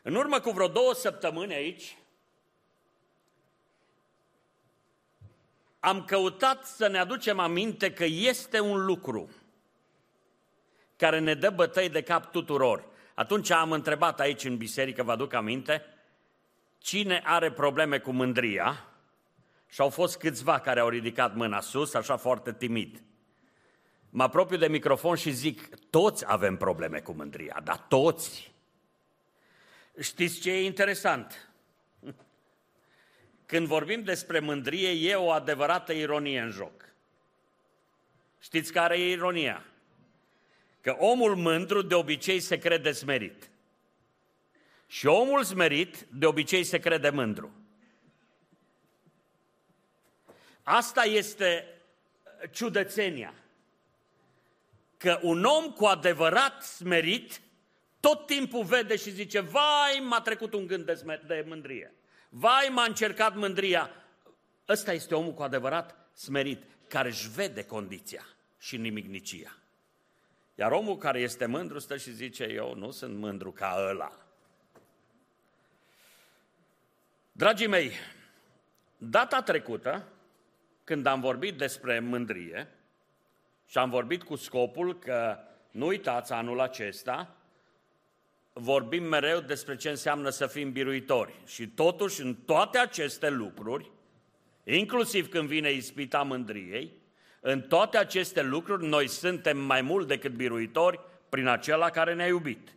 În urmă cu vreo 2 săptămâni aici, am căutat să ne aducem aminte că este un lucru care ne dă bătăi de cap tuturor. Atunci am întrebat aici în biserică, vă aduc aminte, cine are probleme cu mândria? Și au fost câțiva care au ridicat mâna sus, așa foarte timid. Mă apropiu de microfon și zic, toți avem probleme cu mândria, dar toți. Știți ce e interesant? Când vorbim despre mândrie, e o adevărată ironie în joc. Știți care e ironia? Că omul mândru de obicei se crede smerit. Și omul smerit de obicei se crede mândru. Asta este ciudățenia. Că un om cu adevărat smerit tot timpul vede și zice, vai, m-a trecut un gând de mândrie. Vai, m-a încercat mândria. Ăsta este omul cu adevărat smerit, care își vede condiția și nimicnicia. Iar omul care este mândru stă și zice, eu nu sunt mândru ca ăla. Dragii mei, data trecută, când am vorbit despre mândrie, și am vorbit cu scopul că, nu uitați, anul acesta, vorbim mereu despre ce înseamnă să fim biruitori. Și totuși, în toate aceste lucruri, inclusiv când vine ispita mândriei, în toate aceste lucruri, noi suntem mai mult decât biruitori prin acela care ne-a iubit.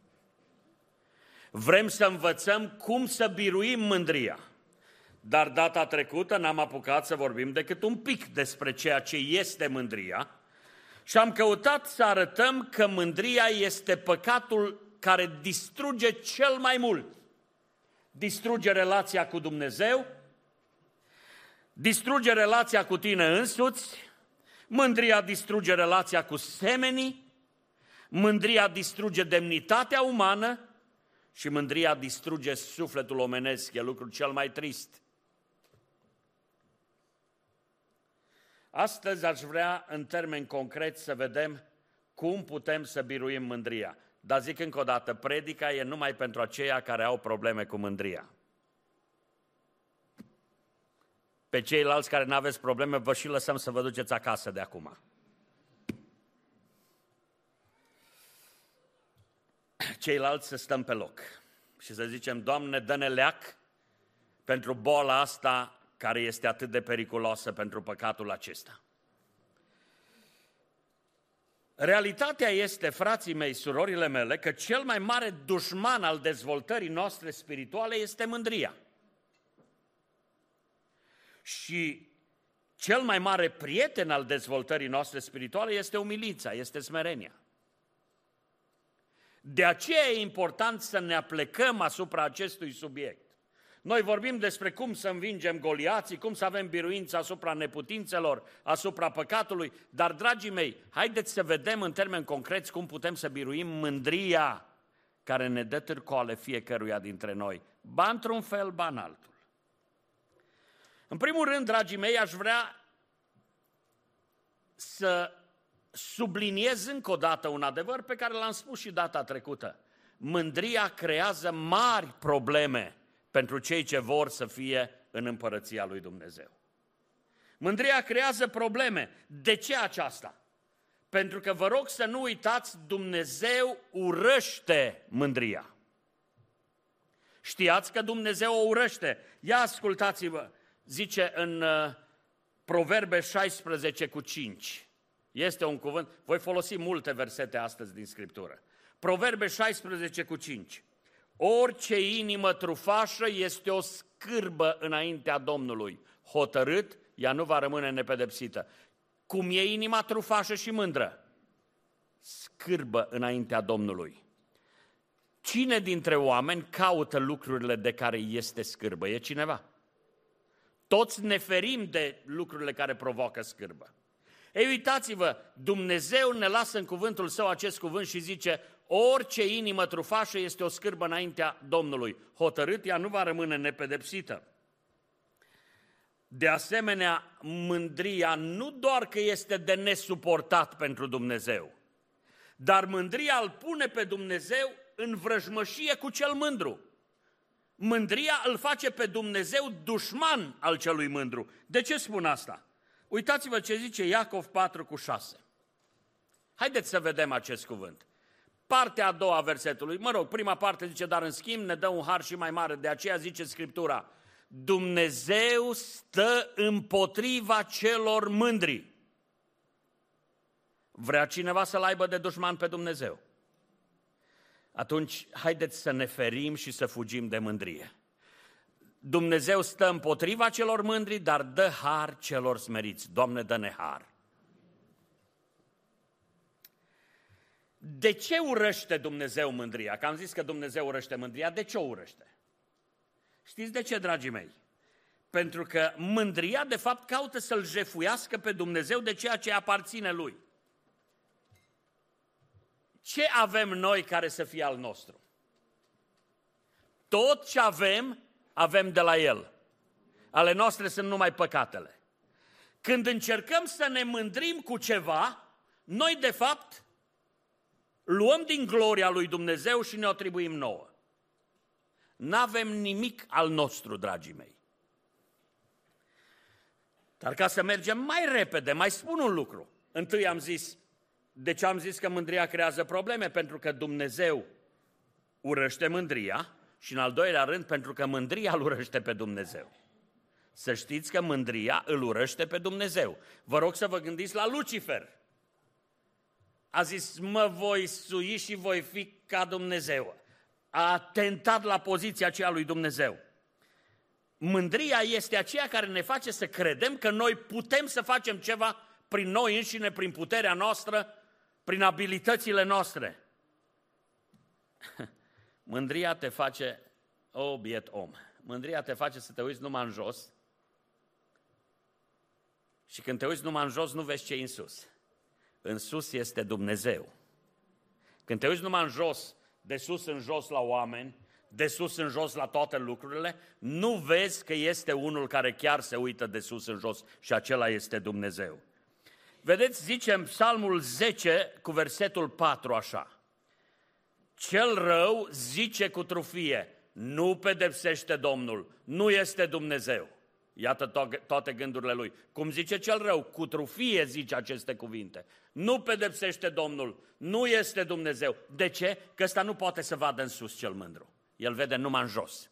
Vrem să învățăm cum să biruim mândria. Dar data trecută n-am apucat să vorbim decât un pic despre ceea ce este mândria și am căutat să arătăm că mândria este păcatul care distruge cel mai mult. Distruge relația cu Dumnezeu, distruge relația cu tine însuți, mândria distruge relația cu semenii, mândria distruge demnitatea umană și mândria distruge sufletul omenesc, e lucrul cel mai trist. Astăzi aș vrea, în termeni concreți, să vedem cum putem să biruim mândria. Dar zic încă o dată, predica e numai pentru aceia care au probleme cu mândria. Pe ceilalți care nu aveți probleme, vă și lăsăm să vă duceți acasă de acum. Ceilalți să stăm pe loc și să zicem, Doamne, dă-ne leac pentru boala asta care este atât de periculoasă pentru păcatul acesta. Realitatea este, frații mei, surorile mele, că cel mai mare dușman al dezvoltării noastre spirituale este mândria. Și cel mai mare prieten al dezvoltării noastre spirituale este umilința, este smerenia. De aceea e important să ne aplecăm asupra acestui subiect. Noi vorbim despre cum să învingem goliații, cum să avem biruință asupra neputințelor, asupra păcatului, dar, dragii mei, haideți să vedem în termeni concreți cum putem să biruim mândria care ne dă târcoale fiecăruia dintre noi, ba într-un fel, ba în altul. În primul rând, dragii mei, aș vrea să subliniez încă o dată un adevăr pe care l-am spus și data trecută. Mândria creează mari probleme pentru cei ce vor să fie în împărăția lui Dumnezeu. Mândria creează probleme. De ce aceasta? Pentru că vă rog să nu uitați, Dumnezeu urăște mândria. Știați că Dumnezeu o urăște. Ia ascultați-vă, zice în Proverbe 16:5. Este un cuvânt, voi folosi multe versete astăzi din Scriptură. Proverbe 16:5. Orice inimă trufașă este o scârbă înaintea Domnului. Hotărât, ea nu va rămâne nepedepsită. Cum e inima trufașă și mândră? Scârbă înaintea Domnului. Cine dintre oameni caută lucrurile de care este scârbă? E cineva? Toți ne ferim de lucrurile care provoacă scârbă. Ei, uitați-vă, Dumnezeu ne lasă în cuvântul Său acest cuvânt și zice, orice inimă trufașă este o scârbă înaintea Domnului. Hotărât, ea nu va rămâne nepedepsită. De asemenea, mândria nu doar că este de nesuportat pentru Dumnezeu, dar mândria îl pune pe Dumnezeu în vrăjmășie cu cel mândru. Mândria îl face pe Dumnezeu dușman al celui mândru. De ce spun asta? Uitați-vă ce zice Iacov 4:6. Haideți să vedem acest cuvânt. Partea a doua a versetului, prima parte zice, dar în schimb ne dă un har și mai mare, de aceea zice Scriptura, Dumnezeu stă împotriva celor mândri. Vrea cineva să-l aibă de dușman pe Dumnezeu? Atunci, haideți să ne ferim și să fugim de mândrie. Dumnezeu stă împotriva celor mândri, dar dă har celor smeriți. Doamne, dă-ne har. De ce urăște Dumnezeu mândria? Că am zis că Dumnezeu urăște mândria. De ce o urăște? Știți de ce, dragii mei? Pentru că mândria, de fapt, caută să-L jefuiască pe Dumnezeu de ceea ce aparține Lui. Ce avem noi care să fie al nostru? Tot ce avem, avem de la El. Ale noastre sunt numai păcatele. Când încercăm să ne mândrim cu ceva, noi, de fapt, luăm din gloria lui Dumnezeu și ne atribuim nouă. N-avem nimic al nostru, dragii mei. Dar ca să mergem mai repede, mai spun un lucru. Întâi am zis, de ce am zis că mândria creează probleme? Pentru că Dumnezeu urăște mândria și în al doilea rând pentru că mândria îl urăște pe Dumnezeu. Să știți că mândria îl urăște pe Dumnezeu. Vă rog să vă gândiți la Lucifer. A zis, mă voi sui și voi fi ca Dumnezeu. A atentat la poziția aceea lui Dumnezeu. Mândria este aceea care ne face să credem că noi putem să facem ceva prin noi înșine, prin puterea noastră, prin abilitățile noastre. Mândria te face, biet om, mândria te face să te uiți numai în jos și când te uiți numai în jos nu vezi ce e în sus. În sus este Dumnezeu. Când te uiți numai în jos, de sus în jos la oameni, de sus în jos la toate lucrurile, nu vezi că este unul care chiar se uită de sus în jos și acela este Dumnezeu. Vedeți, zice în Psalmul 10 cu versetul 4 așa. Cel rău zice cu trufie, nu pedepsește Domnul, nu este Dumnezeu. Iată toate gândurile lui. Cum zice cel rău, cu trufie zice aceste cuvinte. Nu pedepsește Domnul, nu este Dumnezeu. De ce? Că ăsta nu poate să vadă în sus cel mândru. El vede numai în jos.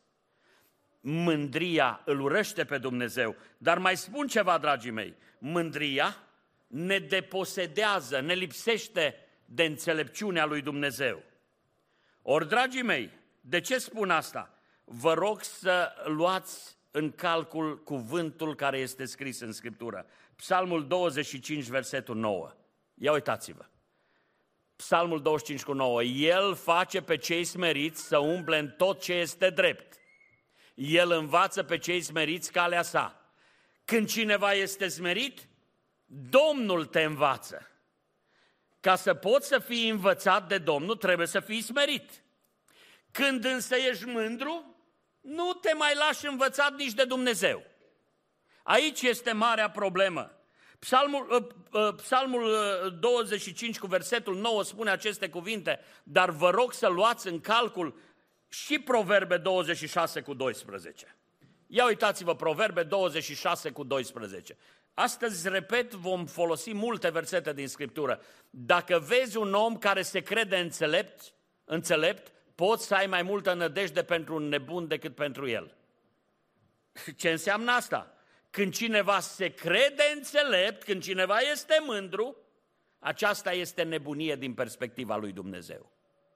Mândria îl urăște pe Dumnezeu. Dar mai spun ceva, dragii mei. Mândria ne deposedează, ne lipsește de înțelepciunea lui Dumnezeu. Ori, dragii mei, de ce spun asta? Vă rog să luați în calcul cuvântul care este scris în Scriptură. Psalmul 25, versetul 9. Ia uitați-vă. Psalmul 25 cu 9. El face pe cei smeriți să umble în tot ce este drept. El învață pe cei smeriți calea sa. Când cineva este smerit, Domnul te învață. Ca să poți să fii învățat de Domnul, trebuie să fii smerit. Când însă ești mândru, nu te mai lași învățat nici de Dumnezeu. Aici este marea problemă. Psalmul 25 cu versetul 9 spune aceste cuvinte, dar vă rog să luați în calcul și Proverbe 26 cu 12. Ia uitați-vă, Proverbe 26 cu 12. Astăzi, repet, vom folosi multe versete din Scriptură. Dacă vezi un om care se crede înțelept, poți să ai mai multă nădejde pentru un nebun decât pentru el. Ce înseamnă asta? Când cineva se crede înțelept, când cineva este mândru, aceasta este nebunie din perspectiva lui Dumnezeu.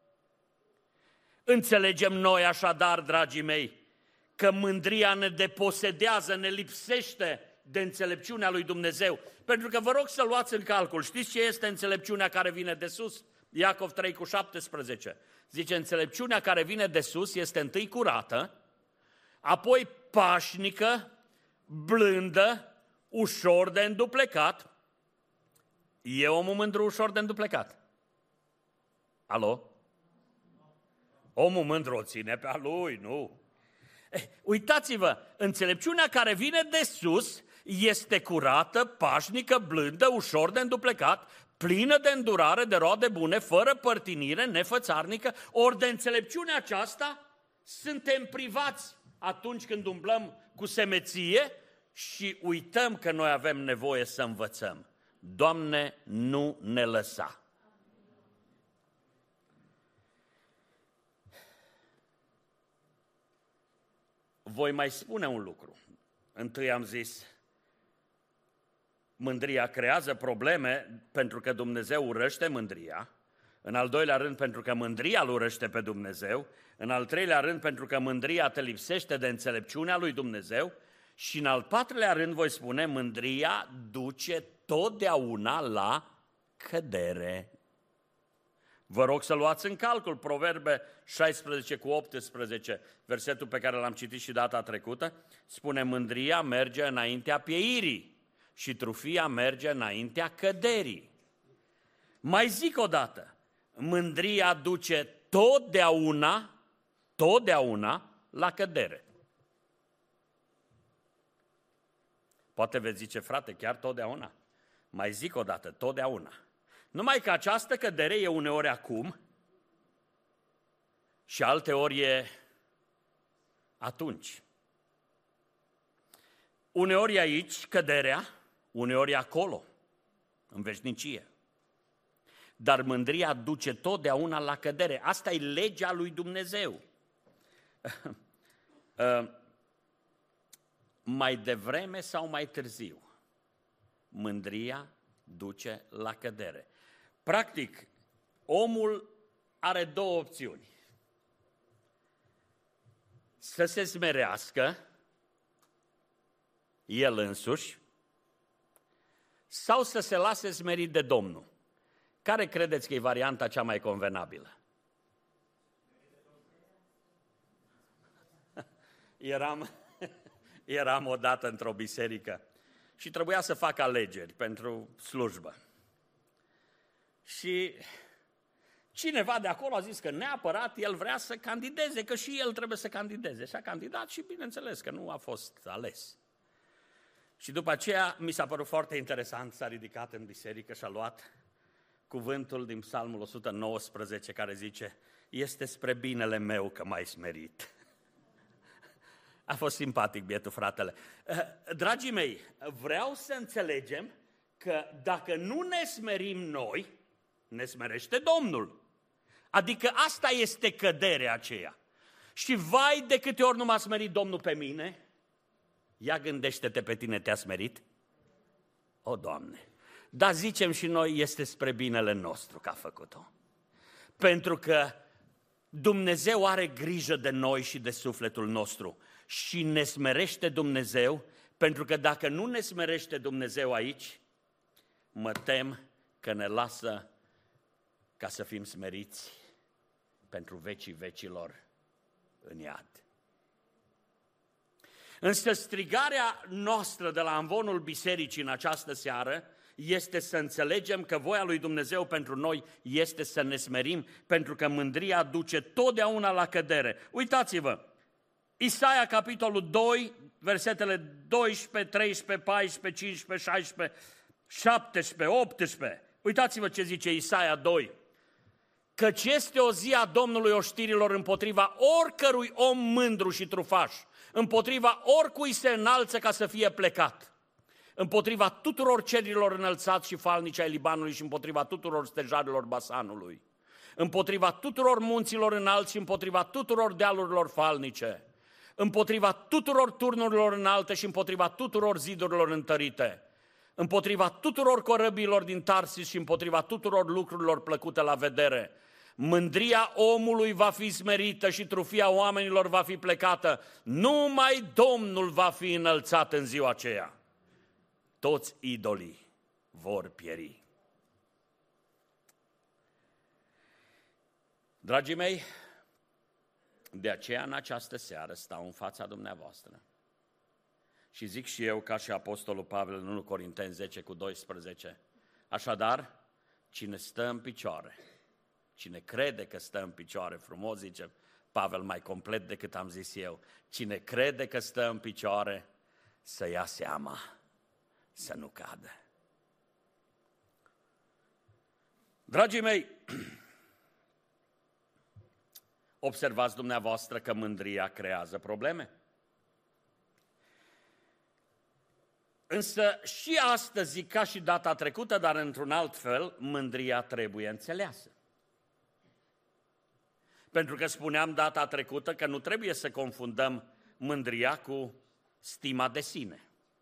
Înțelegem noi așadar, dragii mei, că mândria ne deposedează, ne lipsește de înțelepciunea lui Dumnezeu. Pentru că vă rog să luați în calcul, știți ce este înțelepciunea care vine de sus? Iacov 3 cu 17. Zice, înțelepciunea care vine de sus este întâi curată, apoi pașnică, blândă, ușor de înduplecat. E omul mândru ușor de înduplecat? Alo? Omul mândru o ține pe a lui, nu? Uitați-vă, înțelepciunea care vine de sus este curată, pașnică, blândă, ușor de înduplecat, plină de îndurare, de roade bune, fără părtinire, nefățarnică, ori de înțelepciunea aceasta suntem privați atunci când umblăm cu semeție și uităm că noi avem nevoie să învățăm. Doamne, nu ne lăsa! Voi mai spune un lucru. Întâi am zis, mândria creează probleme pentru că Dumnezeu urăște mândria. În al doilea rând, pentru că mândria îl urăște pe Dumnezeu. În al treilea rând, pentru că mândria te lipsește de înțelepciunea lui Dumnezeu. Și în al patrulea rând, voi spune, mândria duce totdeauna la cădere. Vă rog să luați în calcul Proverbe 16:18, versetul pe care l-am citit și data trecută, spune, mândria merge înaintea pieirii și trufia merge înaintea căderii. Mai zic o dată, mândria duce totdeauna la cădere. Poate veți zice, frate, chiar totdeauna? Mai zic o dată, totdeauna. Numai că această cădere e uneori acum și alteori e atunci. Uneori e aici căderea, uneori e acolo, în veșnicie. Dar mândria duce totdeauna la cădere. Asta e legea lui Dumnezeu. Mai devreme sau mai târziu, mândria duce la cădere. Practic, omul are două opțiuni. Să se smerească el însuși sau să se lase smerit de Domnul. Care credeți că e varianta cea mai convenabilă? Eram odată într-o biserică și trebuia să fac alegeri pentru slujbă. Și cineva de acolo a zis că neapărat el vrea să candideze, că și el trebuie să candideze. Și a candidat și bineînțeles că nu a fost ales. Și după aceea mi s-a părut foarte interesant, s-a ridicat în biserică și a luat cuvântul din Psalmul 119 care zice, este spre binele meu că m-ai smerit. A fost simpatic bietul fratele. Dragii mei, vreau să înțelegem că dacă nu ne smerim noi, ne smerește Domnul. Adică asta este căderea aceea. Și vai de câte ori nu m-a smerit Domnul pe mine, ia gândește-te pe tine, te-a smerit? O, Doamne! Dar zicem și noi, este spre binele nostru că a făcut-o. Pentru că Dumnezeu are grijă de noi și de sufletul nostru și ne smerește Dumnezeu, pentru că dacă nu ne smerește Dumnezeu aici, mă tem că ne lasă ca să fim smeriți pentru vecii vecilor în iad. Însă strigarea noastră de la amvonul bisericii în această seară este să înțelegem că voia lui Dumnezeu pentru noi este să ne smerim, pentru că mândria duce totdeauna la cădere. Uitați-vă, Isaia, capitolul 2, versetele 12, 13, 14, 15, 16, 17, 18. Uitați-vă ce zice Isaia 2. Căci este o zi a Domnului oștirilor împotriva oricărui om mândru și trufaș, împotriva oricui se înalță ca să fie plecat, împotriva tuturor cerilor înălțați și falnici ai Libanului și împotriva tuturor stejarilor Basanului, împotriva tuturor munților înalți și împotriva tuturor dealurilor falnice, împotriva tuturor turnurilor înalte și împotriva tuturor zidurilor întărite, împotriva tuturor corăbiilor din Tarsis și împotriva tuturor lucrurilor plăcute la vedere. Mândria omului va fi smerită și trufia oamenilor va fi plecată. Numai Domnul va fi înălțat în ziua aceea. Toți idolii vor pieri. Dragii mei, de aceea în această seară stau în fața dumneavoastră și zic și eu ca și Apostolul Pavel în 1 Corinteni 10:12. Așadar, cine stă în picioare, cine crede că stă în picioare, frumos zice Pavel mai complet decât am zis eu, cine crede că stă în picioare, să ia seama să nu cadă. Dragii mei, observați dumneavoastră că mândria creează probleme? Însă și astăzi, ca și data trecută, dar într-un alt fel, mândria trebuie înțeleasă. Pentru că spuneam data trecută că nu trebuie să confundăm mândria cu stima de sine.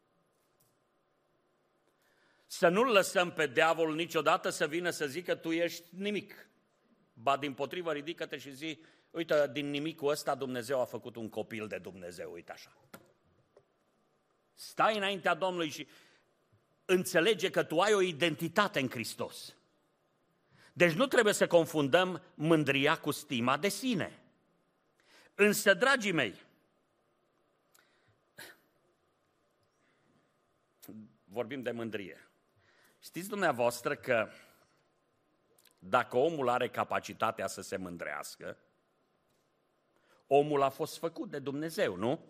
Să nu-l lăsăm pe diavol niciodată să vină să zică tu ești nimic. Ba dimpotrivă, ridică-te și zi, uite, din nimicul ăsta Dumnezeu a făcut un copil de Dumnezeu, uite așa. Stai înaintea Domnului și înțelege că tu ai o identitate în Hristos. Deci nu trebuie să confundăm mândria cu stima de sine. Însă, dragii mei, vorbim de mândrie. Știți dumneavoastră că dacă omul are capacitatea să se mândrească, omul a fost făcut de Dumnezeu, nu?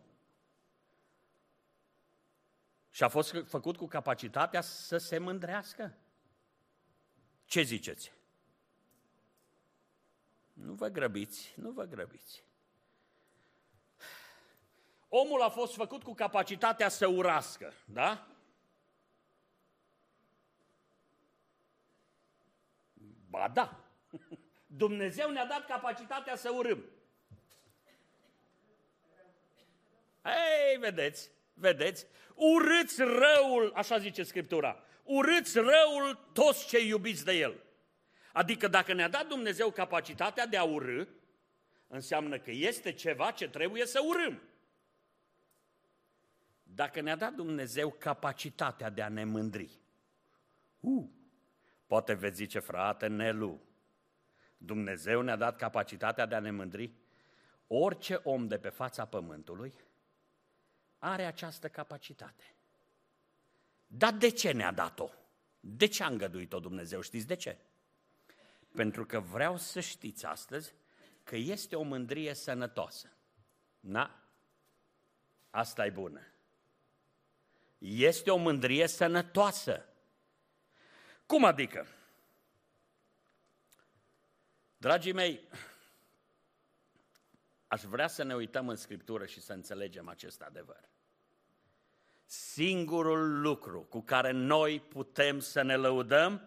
Și a fost făcut cu capacitatea să se mândrească. Ce ziceți? Nu vă grăbiți, nu vă grăbiți. Omul a fost făcut cu capacitatea să urască, da? Ba da, Dumnezeu ne-a dat capacitatea să urâm. Ei, vedeți, urâți răul, așa zice Scriptura, urâți răul toți cei iubiți de El. Adică dacă ne-a dat Dumnezeu capacitatea de a urâ, înseamnă că este ceva ce trebuie să urâm. Dacă ne-a dat Dumnezeu capacitatea de a ne mândri, poate veți zice, frate Nelu, Dumnezeu ne-a dat capacitatea de a ne mândri? Orice om de pe fața pământului are această capacitate. Dar de ce ne-a dat-o? De ce a îngăduit-o Dumnezeu? Știți de ce? Pentru că vreau să știți astăzi că este o mândrie sănătoasă. Na, asta e bună. Este o mândrie sănătoasă. Cum adică? Dragii mei, aș vrea să ne uităm în Scriptură și să înțelegem acest adevăr. Singurul lucru cu care noi putem să ne lăudăm,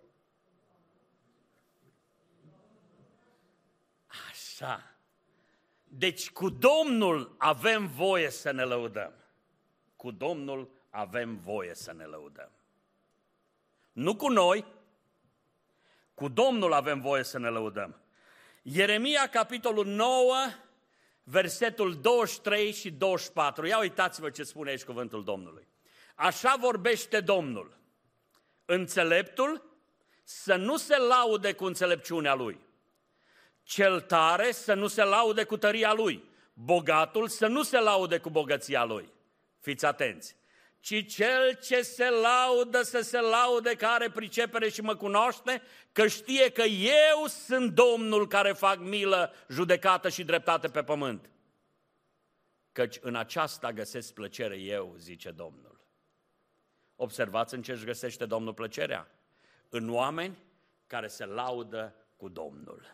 așa, deci cu Domnul avem voie să ne lăudăm. Cu Domnul avem voie să ne lăudăm. Nu cu noi, cu Domnul avem voie să ne lăudăm. Ieremia, capitolul 9, versetul 23 și 24. Ia uitați-vă ce spune aici cuvântul Domnului. Așa vorbește Domnul. Înțeleptul să nu se laude cu înțelepciunea lui. Cel tare să nu se laude cu tăria lui. Bogatul să nu se laude cu bogăția lui. Fiți atenți. Ci cel ce se laudă să se laude că are pricepere și mă cunoaște, că știe că eu sunt Domnul care fac milă, judecată și dreptate pe pământ. Căci în aceasta găsesc plăcere eu, zice Domnul. Observați în ce își găsește Domnul plăcerea? În oameni care se laudă cu Domnul.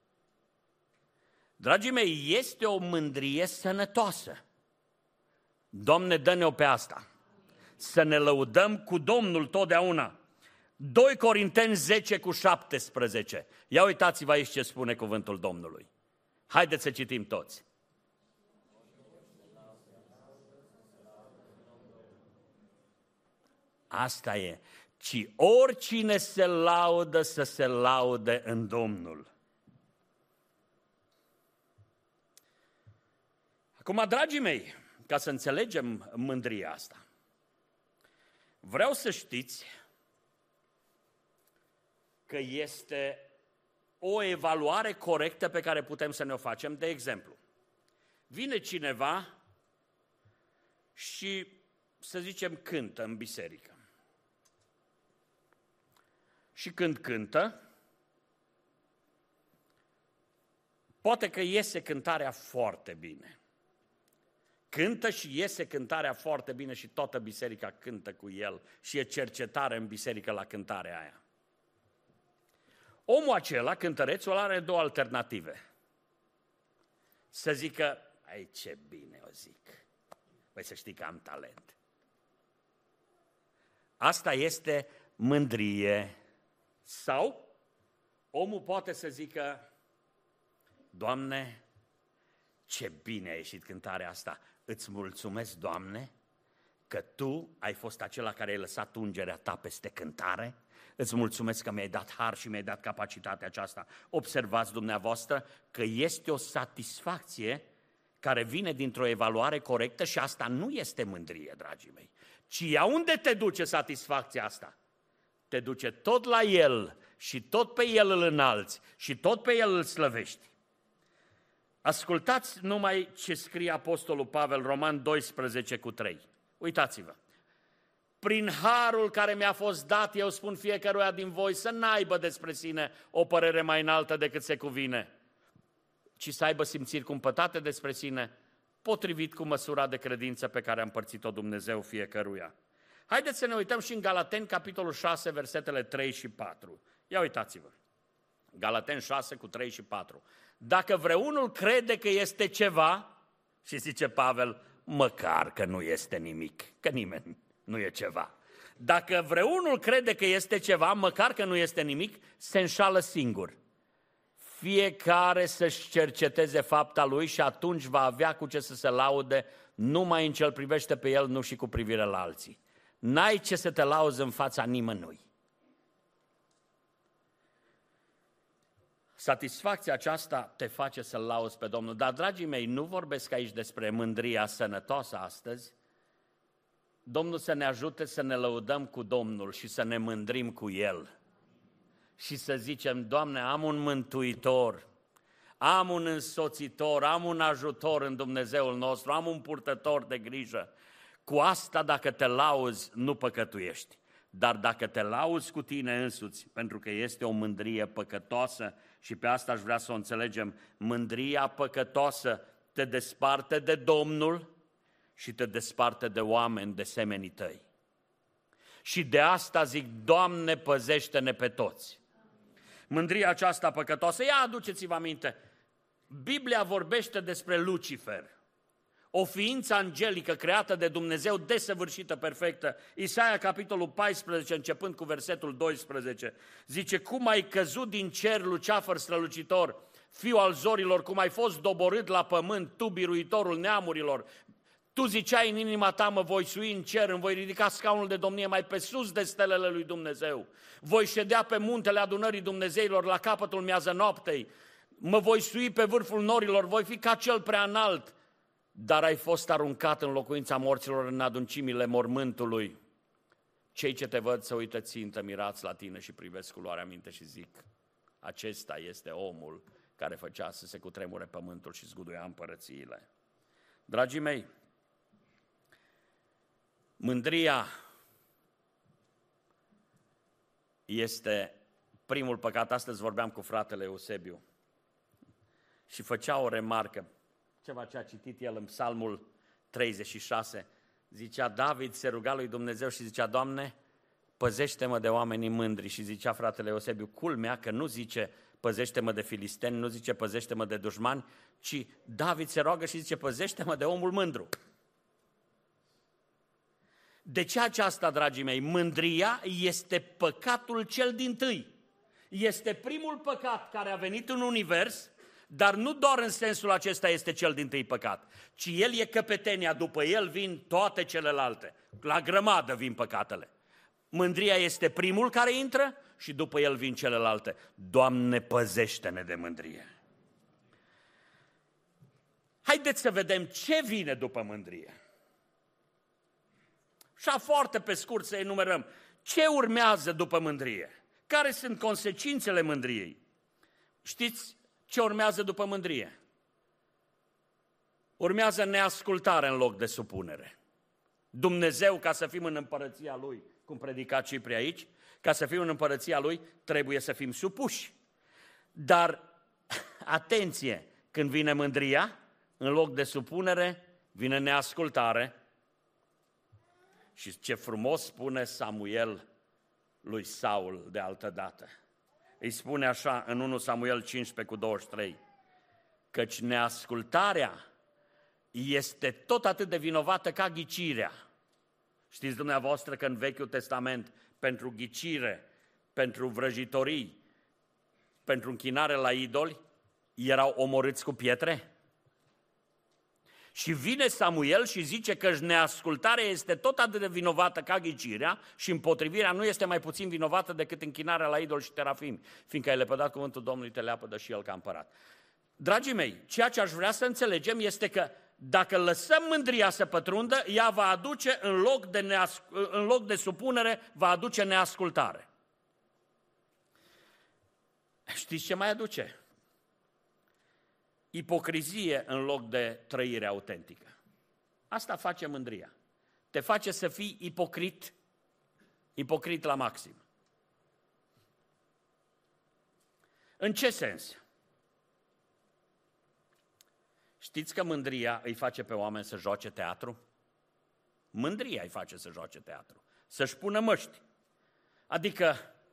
Dragii mei, este o mândrie sănătoasă. Doamne, dă-ne-o pe asta. Să ne lăudăm cu Domnul totdeauna. 2 Corinteni 10 cu 17. Ia uitați-vă aici ce spune cuvântul Domnului. Haideți să citim toți. Asta e. Ci oricine se laudă să se laude în Domnul. Acum, dragii mei, ca să înțelegem mândria asta, vreau să știți că este o evaluare corectă pe care putem să ne o facem. De exemplu, vine cineva și, să zicem, cântă în biserică. Și când cântă, poate că iese cântarea foarte bine. Cântă și iese cântarea foarte bine și toată biserica cântă cu el și e cercetare în biserică la cântarea aia. Omul acela, cântărețul, are două alternative. Să zică, ai ce bine o zic, păi să știi că am talent. Asta este mândrie. Sau omul poate să zică, Doamne, ce bine a ieșit cântarea asta, îți mulțumesc, Doamne, că Tu ai fost acela care ai lăsat ungerea Ta peste cântare, îți mulțumesc că mi-ai dat har și mi-ai dat capacitatea aceasta. Observați dumneavoastră că este o satisfacție care vine dintr-o evaluare corectă și asta nu este mândrie, dragii mei, ci ea unde te duce satisfacția asta? Te duce tot la El și tot pe El îl înalți și tot pe El îl slăvești. Ascultați numai ce scrie Apostolul Pavel, Roman 12:3. Uitați-vă. Prin harul care mi-a fost dat, eu spun fiecăruia din voi să n-aibă despre sine o părere mai înaltă decât se cuvine, ci să aibă simțiri cumpătate despre sine, potrivit cu măsura de credință pe care a împărțit-o Dumnezeu fiecăruia. Haideți să ne uităm și în Galateni, capitolul 6, versetele 3 și 4. Ia uitați-vă. Galateni 6 cu 3 și 4. Dacă vreunul crede că este ceva, și zice Pavel, măcar că nu este nimic, că nimeni nu e ceva. Dacă vreunul crede că este ceva, măcar că nu este nimic, se înșală singur. Fiecare să-și cerceteze fapta lui și atunci va avea cu ce să se laude, numai în ce îl privește pe el, nu și cu privire la alții. N-ai ce să te lauzi în fața nimănui. Satisfacția aceasta te face să-L lauzi pe Domnul. Dar, dragii mei, nu vorbesc aici despre mândria sănătoasă astăzi. Domnul să ne ajute să ne lăudăm cu Domnul și să ne mândrim cu El. Și să zicem, Doamne, am un mântuitor, am un însoțitor, am un ajutor în Dumnezeul nostru, am un purtător de grijă. Cu asta, dacă te lauzi, nu păcătuiești. Dar dacă te lauzi cu tine însuți, pentru că este o mândrie păcătoasă, și pe asta aș vrea să o înțelegem, mândria păcătoasă te desparte de Domnul și te desparte de oameni de semenii tăi. Și de asta zic, Doamne, păzește-ne pe toți. Mândria aceasta păcătoasă, ia aduceți-vă aminte, Biblia vorbește despre Lucifer, o ființă angelică creată de Dumnezeu, desăvârșită, perfectă. Isaia, capitolul 14, începând cu versetul 12, zice, cum ai căzut din cer, luceafăr strălucitor, fiu al zorilor, cum ai fost doborât la pământ, tu, biruitorul neamurilor. Tu ziceai în inima ta, mă voi sui în cer, îmi voi ridica scaunul de domnie mai pe sus de stelele lui Dumnezeu. Voi ședea pe muntele adunării Dumnezeilor la capătul miază noaptei. Mă voi sui pe vârful norilor, voi fi ca cel prea înalt. Dar ai fost aruncat în locuința morților, în adâncimile mormântului. Cei ce te văd să uită țintă, mirați la tine și privesc cu luarea minte și zic, acesta este omul care făcea să se cutremure pământul și zguduia împărățiile. Dragii mei, mândria este primul păcat. Astăzi vorbeam cu fratele Eusebiu și făcea o remarcă, ceva ce a citit el în Psalmul 36. Zicea, David se ruga lui Dumnezeu și zicea, Doamne, păzește-mă de oamenii mândri. Și zicea fratele Eusebiu, culmea că nu zice, păzește-mă de filisteni, nu zice, păzește-mă de dușmani, ci David se roagă și zice, păzește-mă de omul mândru. De ce aceasta, dragii mei? Mândria este păcatul cel dintâi. Este primul păcat care a venit în univers, dar nu doar în sensul acesta este cel dintâi păcat, ci el e căpetenia, după el vin toate celelalte. La grămadă vin păcatele. Mândria este primul care intră și după el vin celelalte. Doamne, păzește-ne de mândrie. Haideți să vedem ce vine după mândrie. Și foarte pe scurt să enumerăm ce urmează după mândrie. Care sunt consecințele mândriei? Știți ce urmează după mândrie? Urmează neascultare în loc de supunere. Dumnezeu, ca să fim în împărăția Lui, cum predica Cipri aici, ca să fim în împărăția Lui, trebuie să fim supuși. Dar, atenție, când vine mândria, în loc de supunere, vine neascultare. Și ce frumos spune Samuel lui Saul de altă dată. îi spune așa în 1 Samuel 15:23, căci neascultarea este tot atât de vinovată ca ghicirea. Știți dumneavoastră că în Vechiul Testament, pentru ghicire, pentru vrăjitorii, pentru închinare la idoli, erau omorâți cu pietre? Și vine Samuel și zice că neascultarea este tot atât de vinovată ca ghicirea și împotrivirea nu este mai puțin vinovată decât închinarea la idol și terafim, fiindcă ai lepădat cuvântul Domnului, te leapădă și el ca împărat. Dragii mei, ceea ce aș vrea să înțelegem este că dacă lăsăm mândria să pătrundă, ea va aduce, în loc de supunere, va aduce neascultare. Știți ce mai aduce? Ipocrizie în loc de trăire autentică. Asta face mândria. Te face să fii ipocrit, ipocrit la maxim. În ce sens? Știți că mândria îi face pe oameni să joace teatru? Mândria îi face să joace teatru, să-și pună măști. Adică,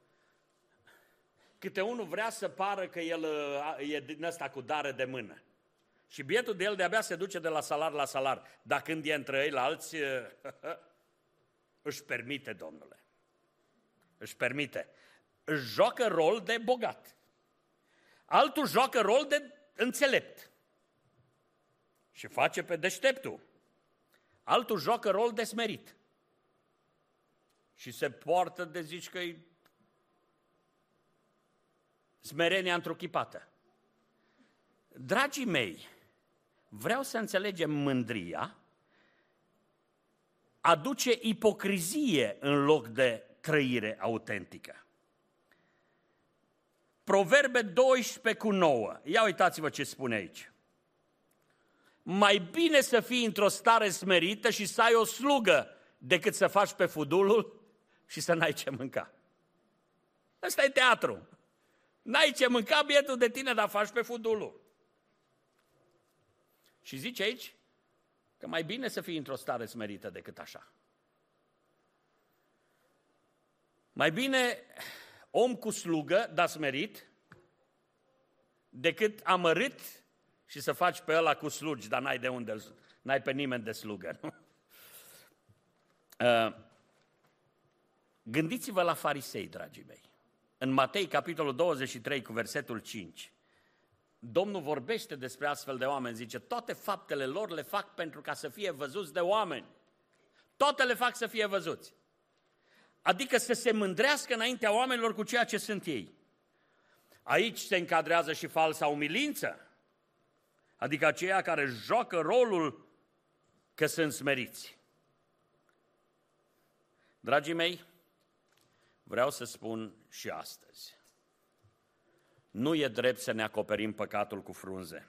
câte unul vrea să pară că el e din ăsta cu dare de mână. Și bietul de el de-abia se duce de la salar la salar. Dar când e între ei la alții, își permite, domnule. Își permite. Își joacă rol de bogat. Altul joacă rol de înțelept. Și face pe deșteptul. Altul joacă rol de smerit. Și se poartă de zici că-i smerenia întruchipată. Dragii mei, vreau să înțelegem mândria aduce ipocrizie în loc de trăire autentică. Proverbe 12:9. Ia uitați-vă ce spune aici. Mai bine să fii într-o stare smerită și să ai o slugă decât să faci pe fudulul și să n-ai ce mânca. Ăsta e teatru. N-ai ce mânca, bietul de tine, dar faci pe fudulul. Și zice aici că mai bine să fii într-o stare smerită decât așa. Mai bine om cu slugă, dar smerit, decât amărât și să faci pe ăla cu slugi, dar n-ai pe nimeni de slugă. Nu? Gândiți-vă la farisei, dragii mei. În Matei, capitolul 23, cu versetul 5, Domnul vorbește despre astfel de oameni, zice, toate faptele lor le fac pentru ca să fie văzuți de oameni. Toate le fac să fie văzuți. Adică să se mândrească înaintea oamenilor cu ceea ce sunt ei. Aici se încadrează și falsa umilință, adică aceia care joacă rolul că sunt smeriți. Dragii mei, vreau să spun și astăzi, nu e drept să ne acoperim păcatul cu frunze.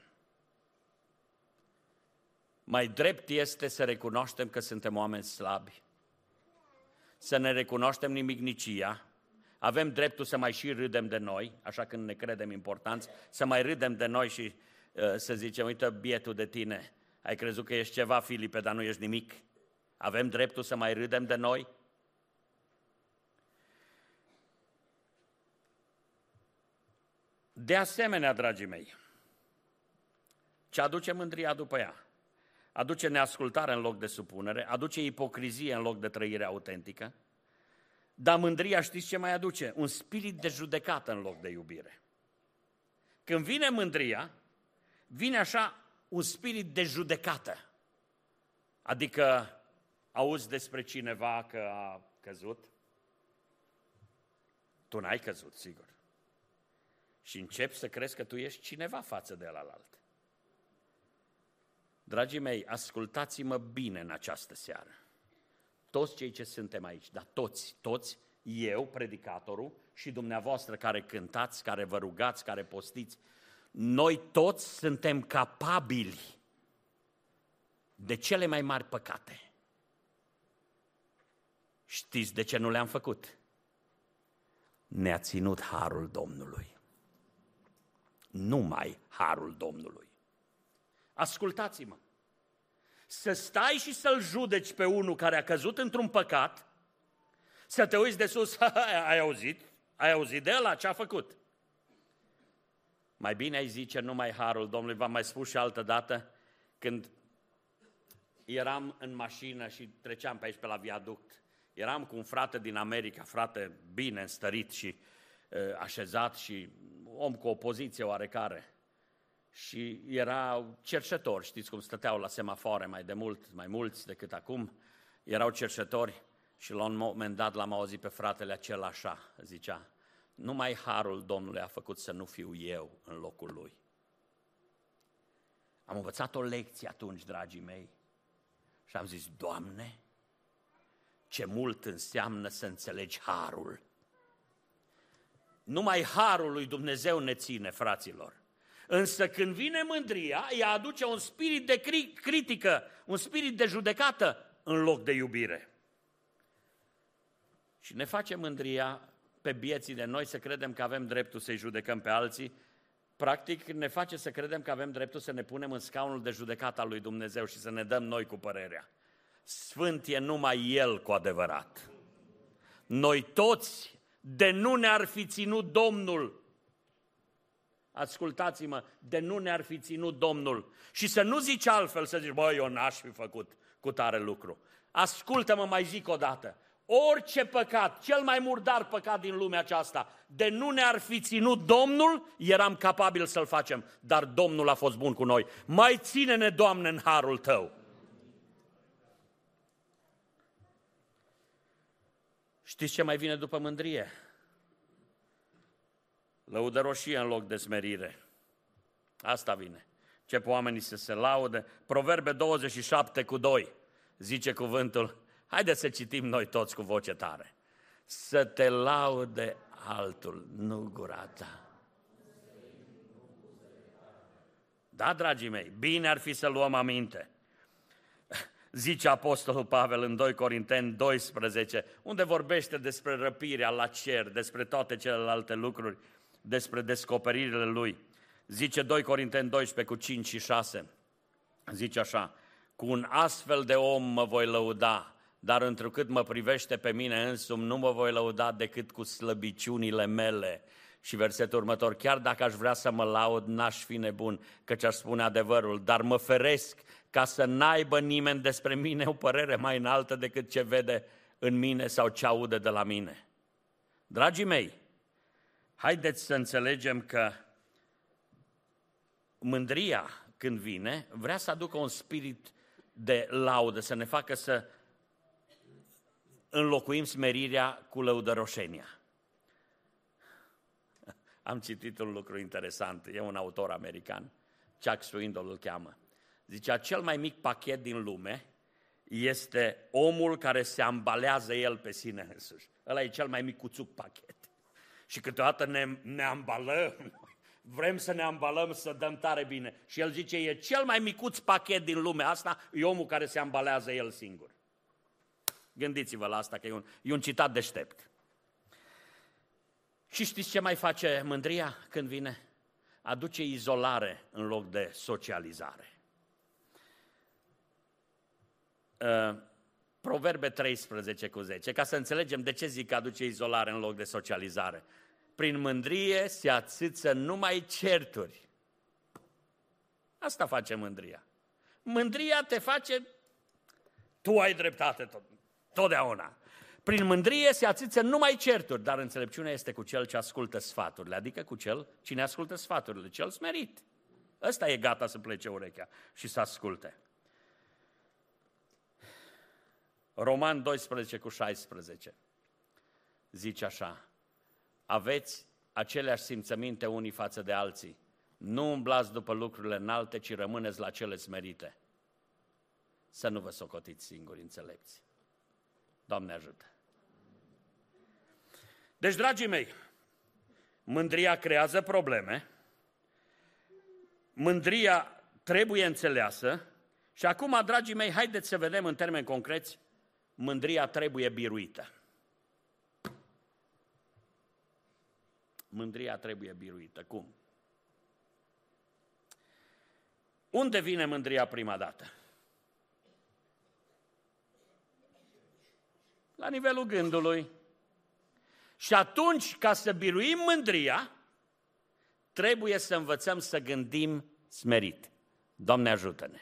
Mai drept este să recunoaștem că suntem oameni slabi, să ne recunoaștem nimicnicia, avem dreptul să mai și râdem de noi, așa când ne credem importanți, să mai râdem de noi și să zicem, uite, bietul de tine, ai crezut că ești ceva, Filipe, dar nu ești nimic. Avem dreptul să mai râdem de noi? De asemenea, dragii mei, ce aduce mândria după ea? Aduce neascultare în loc de supunere, aduce ipocrizie în loc de trăire autentică, dar mândria știți ce mai aduce? Un spirit de judecată în loc de iubire. Când vine mândria, vine așa un spirit de judecată. Adică auzi despre cineva că a căzut, tu n-ai căzut, sigur. Și începi să crezi că tu ești cineva față de ălalt. Dragii mei, ascultați-mă bine în această seară. Toți cei ce suntem aici, dar toți, eu, predicatorul, și dumneavoastră care cântați, care vă rugați, care postiți, noi toți suntem capabili de cele mai mari păcate. Știți de ce nu le-am făcut? Ne-a ținut harul Domnului. Numai harul Domnului. Ascultați-mă. Să stai și să-l judeci pe unul care a căzut într-un păcat, să te uiți de sus, ai auzit de ăla ce a făcut? Mai bine ai zice numai harul Domnului. V-am mai spus și altă dată, când eram în mașină și treceam pe aici pe la viaduct. Eram cu un frate din America, frate bine înstărit și așezat și om cu o poziție oarecare. Și erau cerșetori, știți cum stăteau la semafoare mai mulți decât acum, erau cerșetori și la un moment dat l-am auzit pe fratele acela așa, zicea, numai harul Domnului a făcut să nu fiu eu în locul lui. Am învățat o lecție atunci, dragii mei, și am zis, Doamne, ce mult înseamnă să înțelegi harul. Numai harul lui Dumnezeu ne ține, fraților. Însă când vine mândria, ea aduce un spirit de critică, un spirit de judecată în loc de iubire. Și ne face mândria pe bieții de noi să credem că avem dreptul să-i judecăm pe alții. Practic ne face să credem că avem dreptul să ne punem în scaunul de judecată al lui Dumnezeu și să ne dăm noi cu părerea. Sfânt e numai El cu adevărat. Noi toți, de nu ne-ar fi ținut Domnul, ascultați-mă, de nu ne-ar fi ținut Domnul. Și să nu zici altfel, să zici, băi, eu n-aș fi făcut cu tare lucru. Ascultă-mă, mai zic o dată. Orice păcat, cel mai murdar păcat din lumea aceasta, de nu ne-ar fi ținut Domnul, eram capabil să-l facem, dar Domnul a fost bun cu noi. Mai ține-ne, Doamne, în harul Tău. Știți ce mai vine după mândrie? Lăudăroșie în loc de smerire. Asta vine. Încep oamenii să se laude. Proverbe 27:2 zice cuvântul. Haideți să citim noi toți cu voce tare. Să te laude altul, nu gura ta. Da, dragii mei, bine ar fi să luăm aminte. Zice Apostolul Pavel în 2 Corinteni 12, unde vorbește despre răpirea la cer, despre toate celelalte lucruri, despre descoperirile lui. Zice 2 Corinteni 12:5-6, zice așa, cu un astfel de om mă voi lăuda, dar întrucât mă privește pe mine însumi, nu mă voi lăuda decât cu slăbiciunile mele. Și versetul următor, chiar dacă aș vrea să mă laud, n-aș fi nebun, căci aș spune adevărul, dar mă feresc ca să n-aibă nimeni despre mine o părere mai înaltă decât ce vede în mine sau ce aude de la mine. Dragii mei, haideți să înțelegem că mândria, când vine, vrea să aducă un spirit de laudă, să ne facă să înlocuim smerirea cu lăudăroșenia. Am citit un lucru interesant, e un autor american, Chuck Swindoll îl cheamă. Zicea, cel mai mic pachet din lume este omul care se ambalează el pe sine însuși. Ăla e cel mai micuțuc pachet. Și câteodată ne ambalăm, vrem să ne ambalăm, să dăm tare bine. Și el zice, e cel mai micuț pachet din lumea asta, e omul care se ambalează el singur. Gândiți-vă la asta, că e un citat deștept. Și știți ce mai face mândria când vine? Aduce izolare în loc de socializare. Proverbe 13:10, ca să înțelegem de ce zic că aduce izolare în loc de socializare. Prin mândrie se ațâță numai certuri. Asta face mândria. Mândria te face, tu ai dreptate totdeauna. Prin mândrie se ațâță numai certuri, dar înțelepciunea este cu cel ce ascultă sfaturile, adică cu cel cine ascultă sfaturile, cel smerit. Ăsta e gata să plece urechea și să asculte. Roman 12:16 zice așa, aveți aceleași simțăminte unii față de alții, nu umblați după lucrurile înalte, ci rămâneți la cele smerite. Să nu vă socotiți singuri înțelepți. Doamne ajută! Deci, dragii mei, mândria creează probleme, mândria trebuie înțeleasă și acum, dragii mei, haideți să vedem în termeni concreți, mândria trebuie biruită. Mândria trebuie biruită. Cum? Unde vine mândria prima dată? La nivelul gândului. Și atunci, ca să biruim mândria, trebuie să învățăm să gândim smerit. Doamne ajută-ne!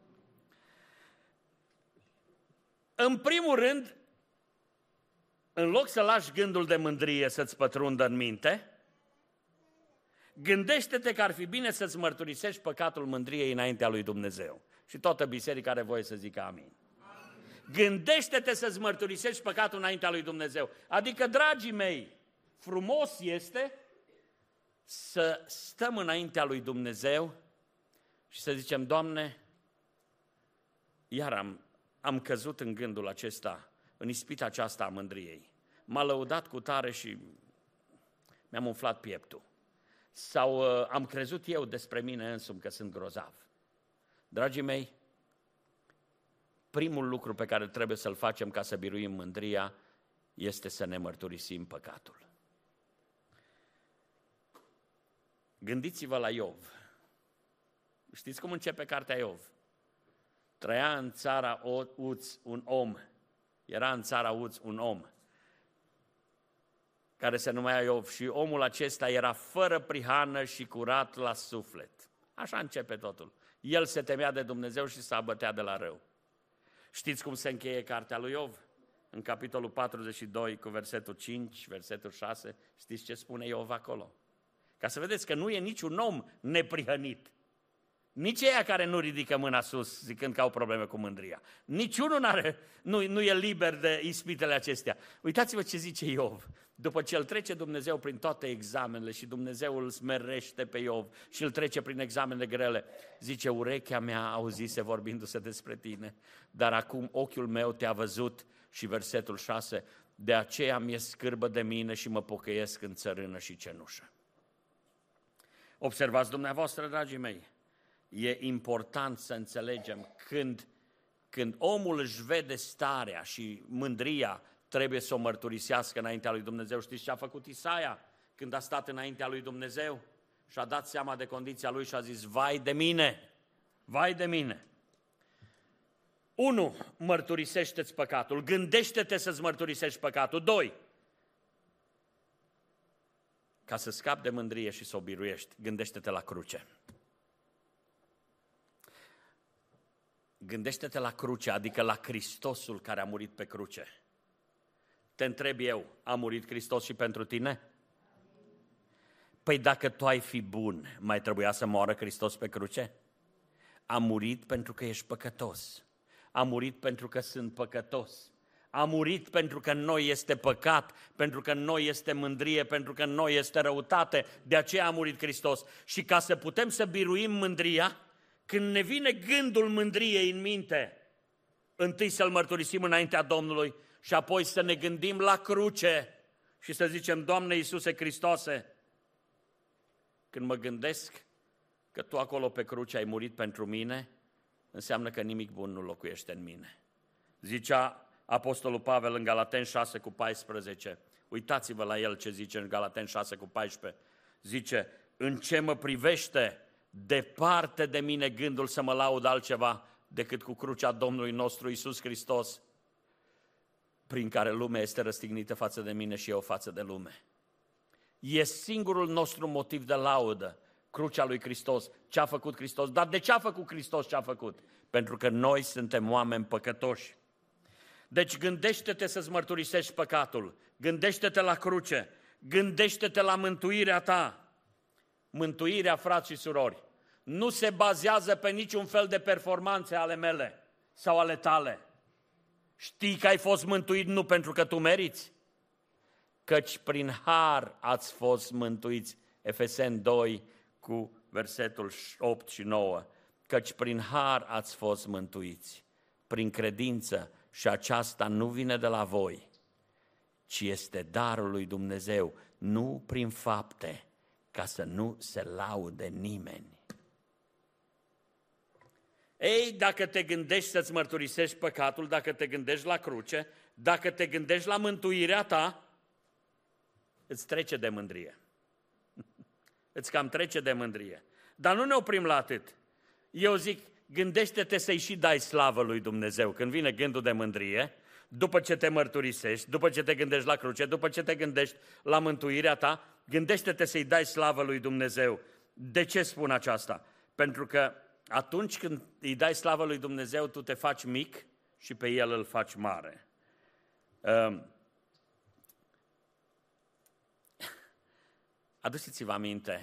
În primul rând, în loc să lași gândul de mândrie să-ți pătrundă în minte, gândește-te că ar fi bine să-ți mărturisești păcatul mândriei înaintea lui Dumnezeu. Și toată biserica are voie să zică amin. Gândește-te să-ți mărturisești păcatul înaintea lui Dumnezeu. Adică, dragii mei, frumos este să stăm înaintea lui Dumnezeu și să zicem, Doamne, iar am căzut în gândul acesta, în ispita aceasta a mândriei. M-a lăudat cu tare și mi-am umflat pieptul. Sau am crezut eu despre mine însumi că sunt grozav. Dragii mei, primul lucru pe care trebuie să-l facem ca să biruim mândria este să ne mărturisim păcatul. Gândiți-vă la Iov. Știți cum începe cartea Iov? Trăia în țara Uț un om. Era în țara Uț un om care se numea Iov și omul acesta era fără prihană și curat la suflet. Așa începe totul. El se temea de Dumnezeu și se abătea de la rău. Știți cum se încheie cartea lui Iov? În capitolul 42 cu versetul 5, versetul 6, știți ce spune Iov acolo? Ca să vedeți că nu e niciun om neprihănit. Nici ăia care nu ridică mâna sus zicând că au probleme cu mândria. Niciunul nu e liber de ispitele acestea. Uitați-vă ce zice Iov. După ce îl trece Dumnezeu prin toate examenele și Dumnezeu îl smerește pe Iov și îl trece prin examenele grele, zice, urechea mea auzise vorbindu-se despre tine, dar acum ochiul meu te-a văzut și versetul 6, de aceea mi-e scârbă de mine și mă pocăiesc în țărână și cenușă. Observați dumneavoastră, dragii mei, e important să înțelegem când omul își vede starea și mândria, trebuie să o mărturisească înaintea lui Dumnezeu. Știți ce a făcut Isaia când a stat înaintea lui Dumnezeu și a dat seama de condiția lui și a zis, vai de mine, vai de mine. 1. Mărturisește-ți păcatul, gândește-te să-ți mărturisești păcatul. 2. Ca să scapi de mândrie și să o biruiești, gândește-te la cruce. Gândește-te la cruce, adică la Hristosul care a murit pe cruce. Te întreb eu, a murit Hristos și pentru tine? Păi dacă tu ai fi bun, mai trebuia să moară Hristos pe cruce? A murit pentru că ești păcătos. A murit pentru că sunt păcătos. A murit pentru că în noi este păcat, pentru că în noi este mândrie, pentru că în noi este răutate. De aceea a murit Hristos. Și ca să putem să biruim mândria, când ne vine gândul mândriei în minte, întâi să-L mărturisim înaintea Domnului și apoi să ne gândim la cruce și să zicem, Doamne Iisuse Hristoase, când mă gândesc că Tu acolo pe cruce ai murit pentru mine, înseamnă că nimic bun nu locuiește în mine. Zicea Apostolul Pavel în Galateni 6:14, uitați-vă la el ce zice în Galateni 6:14, zice, în ce mă privește, departe de mine gândul să mă laud altceva decât cu crucea Domnului nostru Iisus Hristos, prin care lumea este răstignită față de mine și eu față de lume. E singurul nostru motiv de laudă, crucea lui Hristos, ce a făcut Hristos. Dar de ce a făcut Hristos ce a făcut? Pentru că noi suntem oameni păcătoși. Deci gândește-te să-ți mărturisești păcatul, gândește-te la cruce, gândește-te la mântuirea ta. Mântuirea, frați și surori, nu se bazează pe niciun fel de performanțe ale mele sau ale tale. Știi că ai fost mântuit nu pentru că tu meriți, căci prin har ați fost mântuiți. Efeseni 2 cu versetul 8 și 9. Căci prin har ați fost mântuiți, prin credință, și aceasta nu vine de la voi, ci este darul lui Dumnezeu, nu prin fapte, ca să nu se laude nimeni. Ei, dacă te gândești să-ți mărturisești păcatul, dacă te gândești la cruce, dacă te gândești la mântuirea ta, îți trece de mândrie. Îți cam trece de mândrie. Dar nu ne oprim la atât. Eu zic, gândește-te să-i și dai slavă lui Dumnezeu când vine gândul de mândrie, după ce te mărturisești, după ce te gândești la cruce, după ce te gândești la mântuirea ta, Gândește-te să-i dai slavă lui Dumnezeu. De ce spun aceasta? Pentru că atunci când îi dai slavă lui Dumnezeu, tu te faci mic și pe El îl faci mare. Aduceți-vă aminte,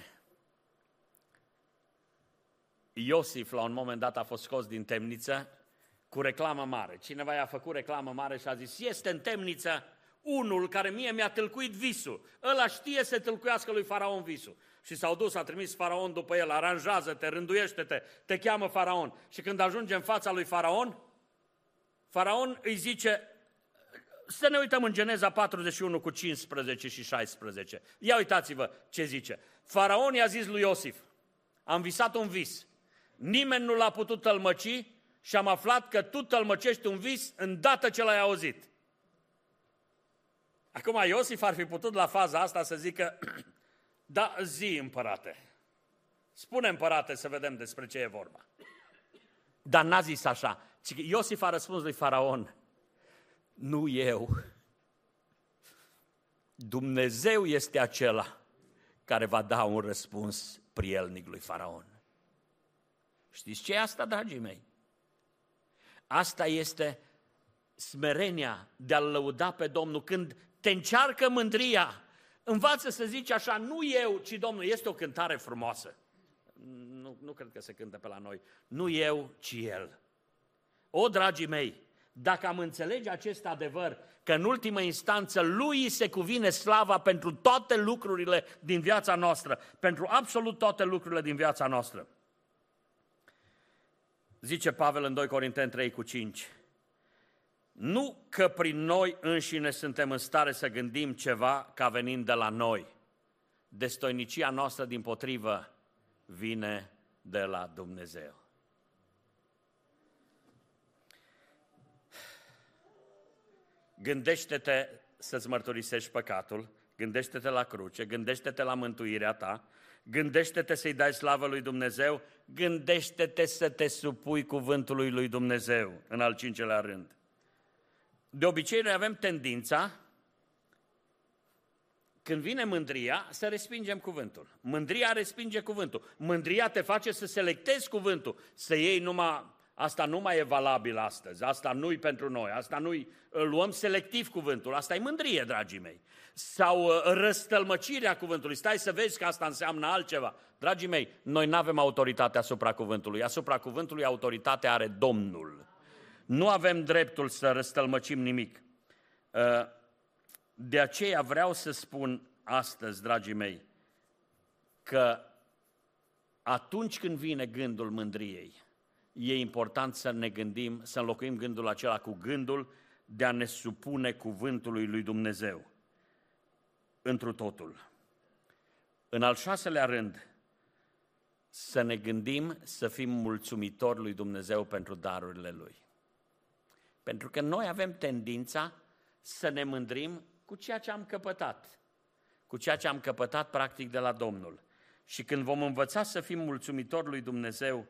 Iosif la un moment dat a fost scos din temniță cu reclamă mare. Cineva i-a făcut reclamă mare și a zis, este în temniță unul care mie mi-a tâlcuit visul. Ăla știe să tâlcuiască lui Faraon visul. Și s-au dus, a trimis Faraon după el, aranjează-te, rânduiește-te, te cheamă Faraon. Și când ajunge în fața lui Faraon, Faraon îi zice, să ne uităm în Geneza 41 cu 15 și 16. Ia uitați-vă ce zice. Faraon i-a zis lui Iosif, am visat un vis, nimeni nu l-a putut tălmăci și am aflat că tu tălmăcești un vis îndată ce l-ai auzit. Acum Iosif ar fi putut la faza asta să zică, da, zi împărate, spune împărate să vedem despre ce e vorba. Dar n-a zis așa, ci Iosif a răspuns lui Faraon, nu eu, Dumnezeu este acela care va da un răspuns prielnic lui Faraon. Știți ce e asta, dragii mei? Asta este smerenia de a-L lăuda pe Domnul. Când te încearcă mândria, învață să zici așa, nu eu, ci Domnul. Este o cântare frumoasă. Nu cred că se cântă pe la noi. Nu eu, ci El. O, dragii mei, dacă am înțelege acest adevăr, că în ultimă instanță Lui se cuvine slava pentru toate lucrurile din viața noastră, pentru absolut toate lucrurile din viața noastră. Zice Pavel în 2 Corinteni 3 cu 5, nu că prin noi înșine suntem în stare să gândim ceva ca venind de la noi. Destoinicia noastră, dimpotrivă, vine de la Dumnezeu. Gândește-te să-ți mărturisești păcatul, gândește-te la cruce, gândește-te la mântuirea ta, gândește-te să-i dai slavă lui Dumnezeu, gândește-te să te supui cuvântului lui Dumnezeu în al 5-lea rând. De obicei noi avem tendința, când vine mândria, să respingem cuvântul. Mândria respinge cuvântul. Mândria te face să selectezi cuvântul, să iei numai, asta nu mai e valabil astăzi, asta nu-i pentru noi, asta nu-i, luăm selectiv cuvântul, asta e mândrie, dragii mei. Sau răstălmăcirea cuvântului, stai să vezi că asta înseamnă altceva. Dragii mei, noi nu avem autoritate asupra cuvântului, asupra cuvântului autoritatea are Domnul. Nu avem dreptul să răstălmăcim nimic. De aceea vreau să spun astăzi, dragii mei, că atunci când vine gândul mândriei, e important să ne gândim, să înlocuim gândul acela cu gândul de a ne supune cuvântului lui Dumnezeu întru totul. În al 6-lea rând, să ne gândim să fim mulțumitori lui Dumnezeu pentru darurile Lui. Pentru că noi avem tendința să ne mândrim cu ceea ce am căpătat, cu ceea ce am căpătat practic de la Domnul. Și când vom învăța să fim mulțumitori lui Dumnezeu,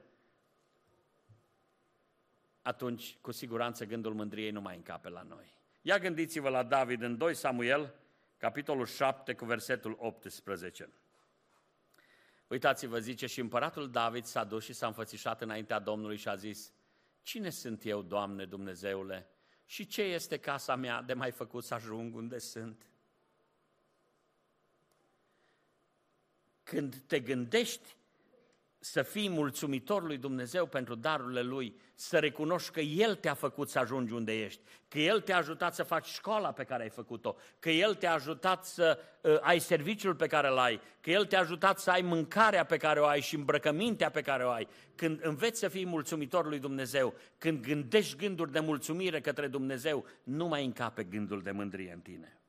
atunci cu siguranță gândul mândriei nu mai încape la noi. Ia gândiți-vă la David în 2 Samuel, capitolul 7 cu versetul 18. Uitați-vă, zice, și împăratul David s-a dus și s-a înfățișat înaintea Domnului și a zis, cine sunt eu, Doamne Dumnezeule, și ce este casa mea de mai făcut să ajung unde sunt? Când te gândești să fii mulțumitor lui Dumnezeu pentru darurile Lui, să recunoști că El te-a făcut să ajungi unde ești, că El te-a ajutat să faci școala pe care ai făcut-o, că El te-a ajutat să ai serviciul pe care îl ai, că El te-a ajutat să ai mâncarea pe care o ai și îmbrăcămintea pe care o ai. Când înveți să fii mulțumitor lui Dumnezeu, când gândești gânduri de mulțumire către Dumnezeu, nu mai încape gândul de mândrie în tine.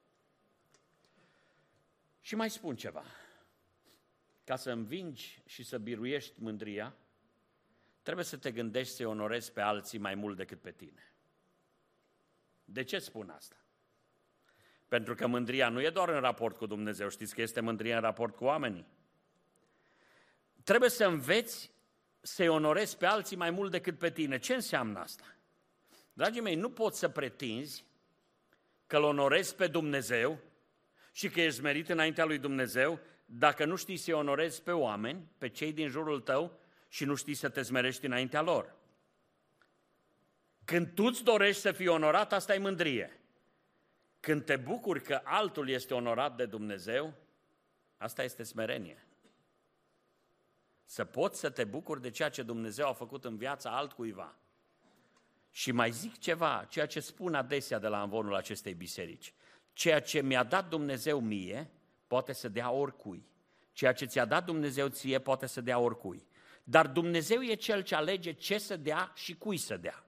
Și mai spun ceva. Ca să învingi și să biruiești mândria, trebuie să te gândești să-i onorezi pe alții mai mult decât pe tine. De ce spun asta? Pentru că mândria nu e doar în raport cu Dumnezeu, știți că este mândria în raport cu oamenii. Trebuie să înveți să-i onorezi pe alții mai mult decât pe tine. Ce înseamnă asta? Dragii mei, nu poți să pretinzi că îl onorezi pe Dumnezeu și că ești smerit înaintea lui Dumnezeu dacă nu știi să-i onorezi pe oameni, pe cei din jurul tău și nu știi să te smerești înaintea lor. Când tu îți dorești să fii onorat, asta e mândrie. Când te bucuri că altul este onorat de Dumnezeu, asta este smerenie. Să poți să te bucuri de ceea ce Dumnezeu a făcut în viața altcuiva. Și mai zic ceva, ceea ce spun adesea de la amvonul acestei biserici. Ceea ce mi-a dat Dumnezeu mie, poate să dea oricui. Ceea ce ți-a dat Dumnezeu ție, poate să dea oricui. Dar Dumnezeu e Cel ce alege ce să dea și cui să dea.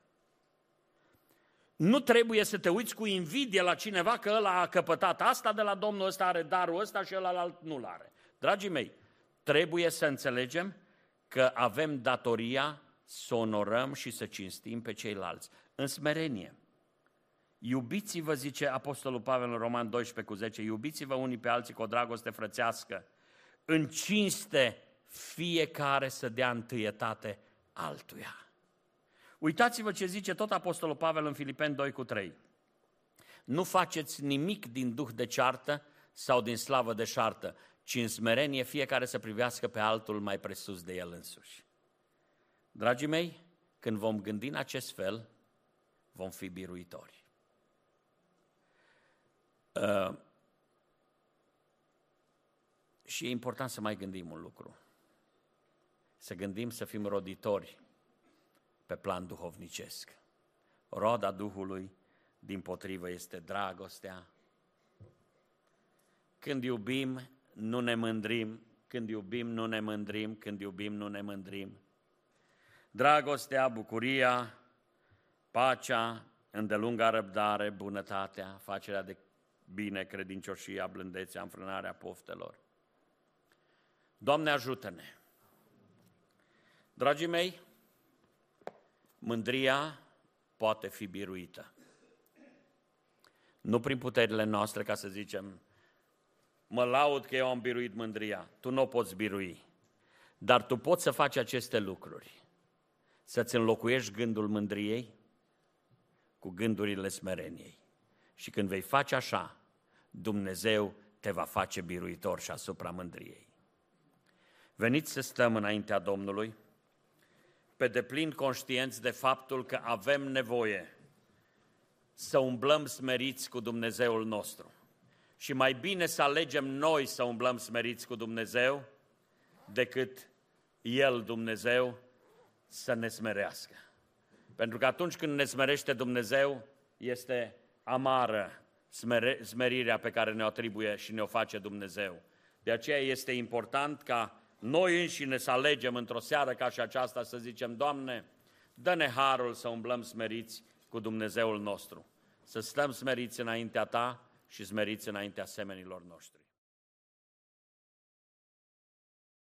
Nu trebuie să te uiți cu invidie la cineva că ăla a căpătat asta de la Domnul, ăsta are darul ăsta și ălalt nu-l are. Dragii mei, trebuie să înțelegem că avem datoria să onorăm și să cinstim pe ceilalți. În smerenie. Iubiți-vă, zice Apostolul Pavel în Roman 12:10, iubiți-vă unii pe alții cu o dragoste frățească, în cinste fiecare să dea întâietate altuia. Uitați-vă ce zice tot Apostolul Pavel în Filipeni 2:3. Nu faceți nimic din duh de ceartă sau din slavă de șartă, ci în smerenie fiecare să privească pe altul mai presus de el însuși. Dragii mei, când vom gândi în acest fel, vom fi biruitori. Și e important să mai gândim un lucru. Să gândim să fim roditori pe plan duhovnicesc. Roada Duhului, dimpotrivă, este dragostea. Când iubim, nu ne mândrim. Când iubim, nu ne mândrim. Când iubim, nu ne mândrim. Dragostea, bucuria, pacea, îndelunga răbdare, bunătatea, facerea de bine, credincioșia, blândețea, înfrânarea poftelor. Doamne, ajută-ne! Dragii mei, mândria poate fi biruită. Nu prin puterile noastre, ca să zicem, mă laud că eu am biruit mândria. Tu nu o poți birui, dar tu poți să faci aceste lucruri. Să-ți înlocuiești gândul mândriei cu gândurile smereniei. Și când vei face așa, Dumnezeu te va face biruitor și asupra mândriei. Veniți să stăm înaintea Domnului, pe deplin conștienți de faptul că avem nevoie să umblăm smeriți cu Dumnezeul nostru. Și mai bine să alegem noi să umblăm smeriți cu Dumnezeu decât El, Dumnezeu, să ne smerească. Pentru că atunci când ne smerește Dumnezeu, este amară smerirea pe care ne-o atribuie și ne-o face Dumnezeu. De aceea este important ca noi înșine să alegem într-o seară ca și aceasta să zicem, Doamne, dă-ne harul să umblăm smeriți cu Dumnezeul nostru, să stăm smeriți înaintea Ta și smeriți înaintea semenilor noștri.